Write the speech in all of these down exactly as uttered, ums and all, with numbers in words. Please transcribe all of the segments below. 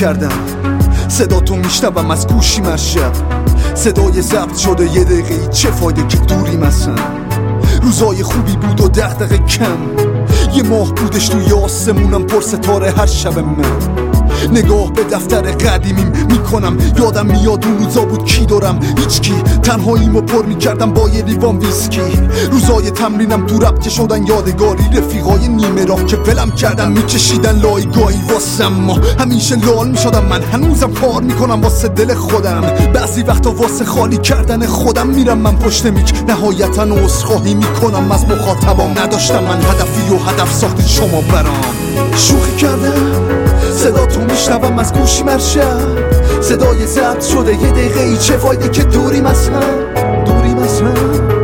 کردم صدا تو میشنوم از گوشیم هر شب، صدای ضبط شده یه دقیقه، چه فایده که دوریم اصلا. روزای خوبی بود و دغدغه کم، یه ماه بودش توی آسمونم پر ستاره هر شب من. نگاه به دفتر قدیمیم میکنم، یادم میاد اون روزا بود کی دارم، هیچ کی، تنهاییمو پر میکردم با یه لیوان ویسکی. روزای تمرینم تو رپ که شدن یادگاری، رفیقای نیمه راه که ولم کردن میکشیدن لایگاهی واسم. ما همیشه لال میشدم، من هنوزم کار میکنم واسه دل خودم. بعضی وقتا واسه خالی کردن خودم میرم من پشت میک، نهایتا عذرخواهی میکنم از مخاطبام. نداشتم من هدفی و هدف ساختید شما برام. شوخی کردم صدا تو میشنوم از گوشیم هر شب، صدای ضبط شده یه دقیقه ای، چه فایده که دوریم از هم، دوریم از هم.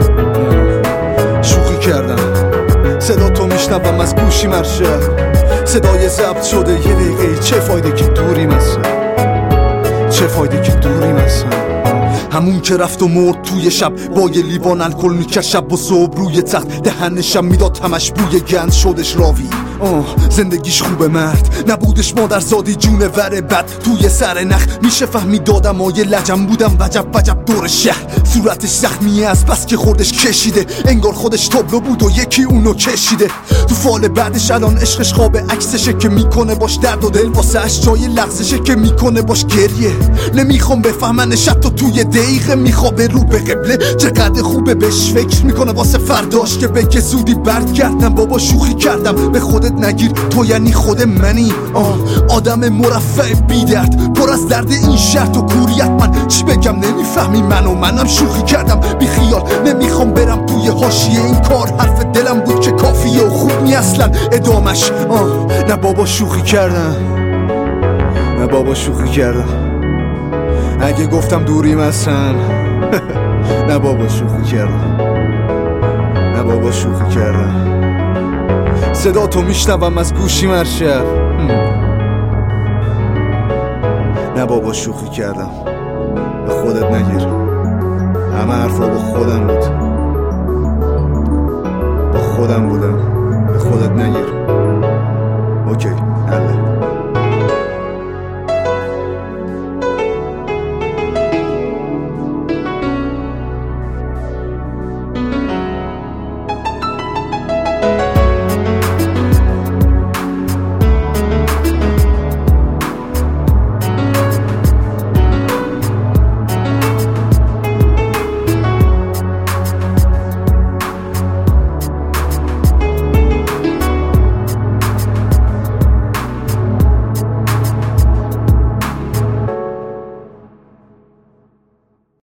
شوخی کردم صدا تو میشنوم از گوشیم هر شب، صدای ضبط شده یه دقیقه ای، چه فایده که دوریم از هم، چه فایده که دوریم از هم. همون که رفت و مرد توی شب با یه لیوان الکل میکرد شب و صبح روی تخت، دهنشم میداد همش بوی گند شدش راوی. آه زندگیش خوبه مرد نبودش، مادر زادی جونه وره بد توی سر نخ، میشه فهمید آدم های لجم بودم وجب وجب دور شهر. صورتش زخمیه از بس که خوردش کشیده، انگار خودش تابلو بود و یکی اونو کشیده. تو فال بعدش الان عشقش خواب عکسشه که میکنه باش درد و دل، واسه اش جای لغزشه که میکنه باش گریه. نمیخوام بفهمنش حتی توی دقیقه، میخوابه رو به قبله، چقدر خوبه بهش فکر میکنه واسه فرداش که بگه زودی برگردم. بابا شوخی کردم به خودت نگیر، تو یعنی خود منی. آه آدم مرفع بی درد پر از درد این شرط و کوریت، من چی بگم نمیفهمی منو، منم شوخی کردم بی خیال. نمیخوام برم توی حاشیه این کار، حرف دلم بود که کافیه و خوب نی اصلا ادامش. آه نه بابا شوخی کردم، نه بابا شوخی کردم. اگه گفتم دوریم اصلا نه بابا شوخی کردم، نه بابا شوخی کردم. صدا تو میشنوم از گوشیم هر شب، نه بابا شوخی کردم. به خودت نگیر، همه حرفا با خودم بود، با خودم بودم. به خودت نگیر. اوکی حله.